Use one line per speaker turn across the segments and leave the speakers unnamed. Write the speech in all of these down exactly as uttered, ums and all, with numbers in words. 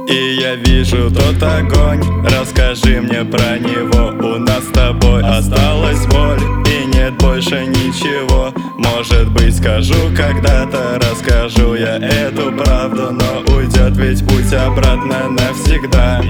И я вижу тот огонь, расскажи мне про него. У нас с тобой осталась боль, и нет больше ничего. Может быть, скажу когда-то, расскажу я эту правду. Но уйдет ведь путь обратно навсегда.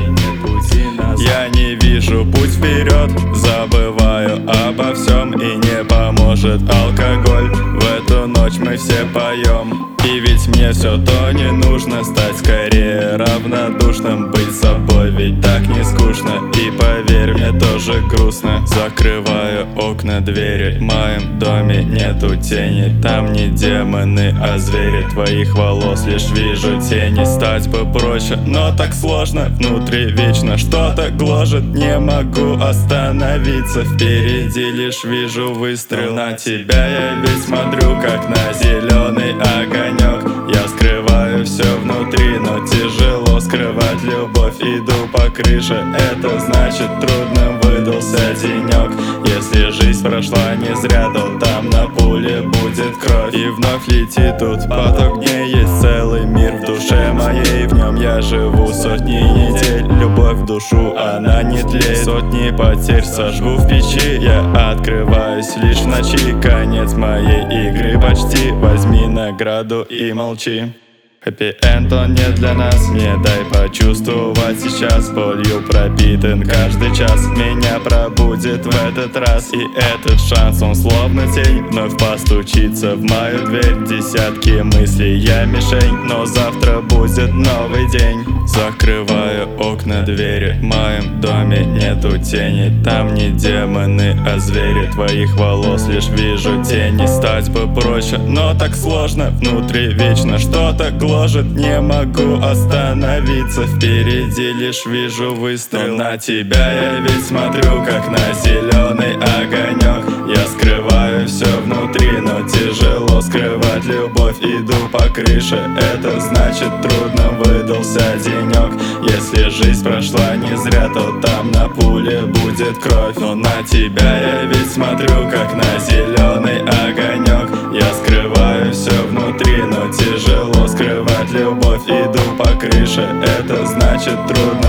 Я не вижу путь вперед, забываю обо всем. И не поможет алкоголь, в эту ночь мы все поем. И ведь мне все то не нужно, стать скорее равнодушным, быть собой, ведь так не скучно. И поверь, мне тоже грустно. Закрываю окна, двери, в моем доме нету тени. Там не демоны, а звери, твоих волос лишь вижу тени. Стать бы проще, но так сложно, внутри вечно что-то гложет. Не могу остановиться, впереди лишь вижу выстрел. На тебя я ведь смотрю, как на зеленый огонек. Я скрываю все внутри, но тяжело скрывать любовь. Иду по крыше, это значит трудным выдался денек. Если жизнь прошла не зря, то там на пуле будет кровь. И вновь летит тут поток дней, есть целый мир в душе моей. В нем я живу сотни недель, любовь в душу, она не тлеет. Сотни потерь сожгу в печи, я открываюсь лишь в ночи. Конец моей игры почти, возьми награду и молчи. Хэппи-энд он не для нас, мне дай почувствовать сейчас. Болью пропитан каждый час, меня пробудет в этот раз. И этот шанс, он словно тень, вновь постучится в мою дверь. Десятки мыслей, я мишень, но завтра будет новый день. Закрываю окна, двери, в моем доме нету тени. Там не демоны, а звери, твоих волос лишь вижу тени. Стать бы проще, но так сложно, внутри вечно что-то гложет. Не могу остановиться, впереди лишь вижу выстрел. Но на тебя я ведь смотрю, как на зеленый огонек. Я скрываю все внутри, но тяжело скрывать любовь. Иду по крыше, это значит трудно выдался денек. Если жизнь прошла не зря, то там на пуле будет кровь. Но на тебя я ведь смотрю, как на зеленый огонек. Я скрываю все внутри, но тяжело скрывать любовь. Иду по крыше, это значит трудно